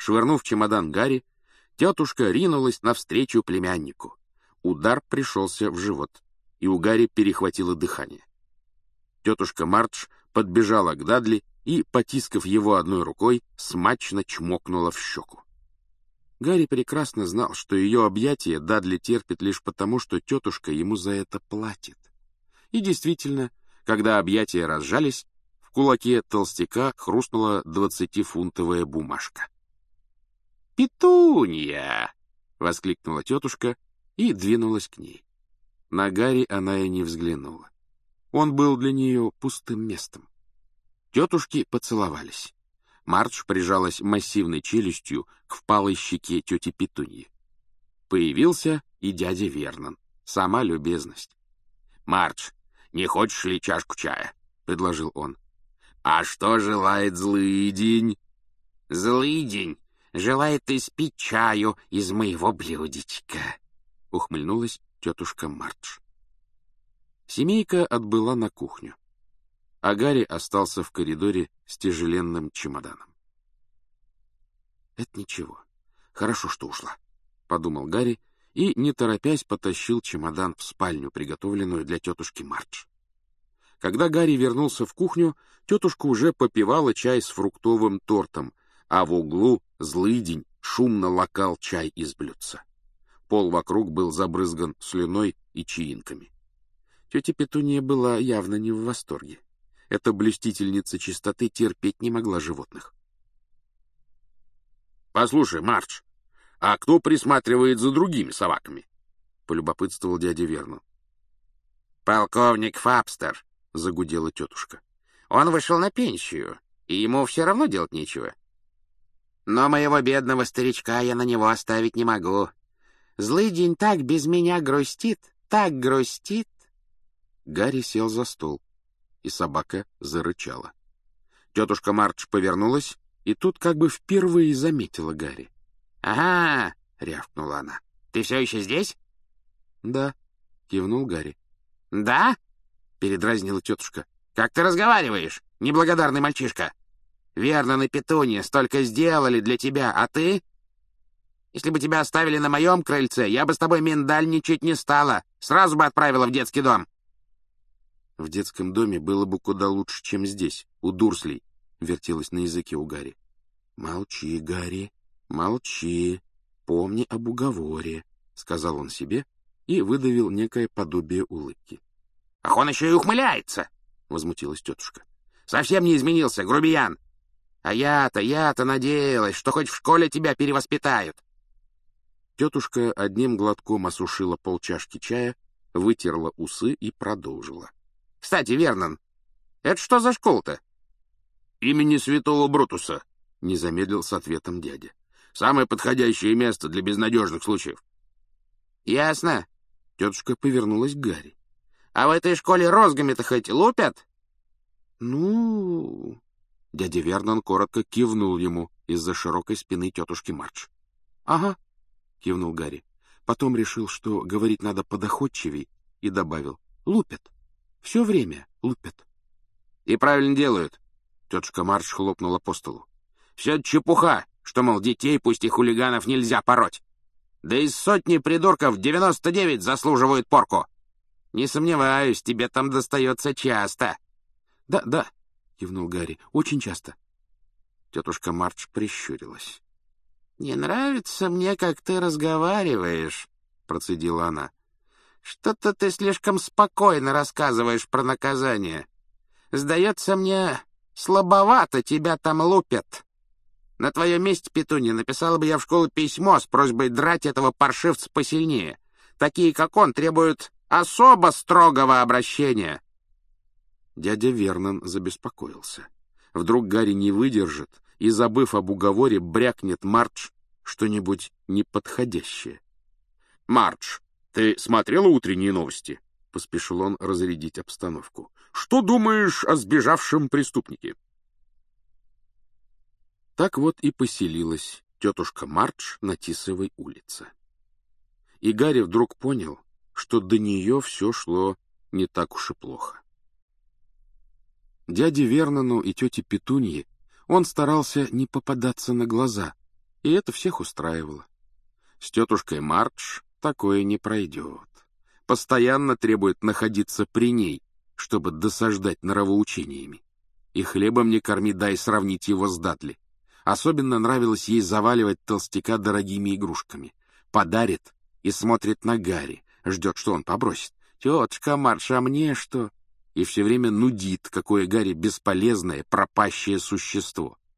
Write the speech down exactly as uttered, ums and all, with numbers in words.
Швырнув чемодан Гарри, тетушка ринулась навстречу племяннику. Удар пришелся в живот, и у Гарри перехватило дыхание. Тетушка Мардж подбежала к Дадли и, потискав его одной рукой, смачно чмокнула в щеку. Гарри прекрасно знал, что ее объятия Дадли терпит лишь потому, что тетушка ему за это платит. И действительно, когда объятия разжались, в кулаке толстяка хрустнула двадцатифунтовая бумажка. «Петунья!» — воскликнула тетушка и двинулась к ней. На Гарри она и не взглянула. Он был для нее пустым местом. Тетушки поцеловались. Мардж прижалась массивной челюстью к впалой щеке тети Петуньи. Появился и дядя Вернон. Сама любезность. «Мардж, не хочешь ли чашку чая?» — предложил он. «А что желает злыдень?» «Злыдень желает испить чаю из моего блюдечка», — ухмыльнулась тетушка Мардж. Семейка отбыла на кухню, а Гарри остался в коридоре с тяжеленным чемоданом. «Это ничего. Хорошо, что ушла», — подумал Гарри и, не торопясь, потащил чемодан в спальню, приготовленную для тетушки Мардж. Когда Гарри вернулся в кухню, тетушка уже попивала чай с фруктовым тортом, а в углу злыдень шумно лакал чай из блюдца. Пол вокруг был забрызган слюной и чаинками. Тетя Петунья была явно не в восторге. Эта блюстительница чистоты терпеть не могла животных. «Послушай, Мардж, а кто присматривает за другими собаками?» — полюбопытствовал дядя Вернон. «Полковник Фабстер», — загудела тетушка. «Он вышел на пенсию, и ему все равно делать нечего. Но моего бедного старичка я на него оставить не могу. Злыдень так без меня грустит, так грустит». Гарри сел за стол, и собака зарычала. Тетушка Мардж повернулась, и тут как бы впервые заметила Гарри. «Ага!» — рявкнула она. «Ты все еще здесь?» «Да», — кивнул Гарри. «Да?» — передразнила тетушка. «Как ты разговариваешь, неблагодарный мальчишка? Вернон и Петунья столько сделали для тебя, а ты? Если бы тебя оставили на моем крыльце, я бы с тобой миндальничать не стала, сразу бы отправила в детский дом». «В детском доме было бы куда лучше, чем здесь, у Дурслей», — вертелось на языке у Гарри. «Молчи, Гарри, молчи, помни об уговоре», — сказал он себе и выдавил некое подобие улыбки. «Ах, он еще и ухмыляется!» — возмутилась тетушка. «Совсем не изменился, грубиян! А я-то, я-то надеялась, что хоть в школе тебя перевоспитают!» Тетушка одним глотком осушила полчашки чая, вытерла усы и продолжила. «Кстати, Вернон, это что за школа-то?» «Имени святого Брутуса», — не замедлил с ответом дядя. «Самое подходящее место для безнадежных случаев». «Ясно». Тетушка повернулась к Гарри. «А в этой школе розгами-то хоть лупят?» «Ну...» Дядя Вернон коротко кивнул ему из-за широкой спины тетушки Мардж. «Ага», — кивнул Гарри. Потом решил, что говорить надо подоходчивей, и добавил. «Лупят. Все время лупят». «И правильно делают», — тетушка Мардж хлопнула по столу. «Все это чепуха, что, мол, детей, пусть и хулиганов, нельзя пороть. Да из сотни придурков девяносто девять заслуживают порку. Не сомневаюсь, тебе там достается часто». «Да, да», — кивнул Гарри, — «очень часто». Тетушка Мардж прищурилась. «Не нравится мне, как ты разговариваешь», — процедила она. «Что-то ты слишком спокойно рассказываешь про наказание. Сдается мне, слабовато тебя там лупят. На твоем месте, Петунья, написала бы я в школу письмо с просьбой драть этого паршивца посильнее. Такие, как он, требуют особо строгого обращения». Дядя Вернон забеспокоился. Вдруг Гарри не выдержит и, забыв об уговоре, брякнет Мардж что-нибудь неподходящее. «Мардж, ты смотрела утренние новости?» — поспешил он разрядить обстановку. «Что думаешь о сбежавшем преступнике?» Так вот и поселилась тетушка Мардж на Тисовой улице. И Гарри вдруг понял, что до нее все шло не так уж и плохо. Дяде Вернону и тете Петунье он старался не попадаться на глаза, И это всех устраивало. С тетушкой Мардж такое не пройдет. Постоянно требует находиться при ней, чтобы досаждать нравоучениями. И хлебом не корми, дай сравнить его с Дадли. Особенно нравилось ей заваливать толстяка дорогими игрушками. Подарит и смотрит на Гарри, ждет, что он побросит. «Тетушка Мардж, а мне что?» И все время нудит, какое Гарри бесполезное, пропащее существо.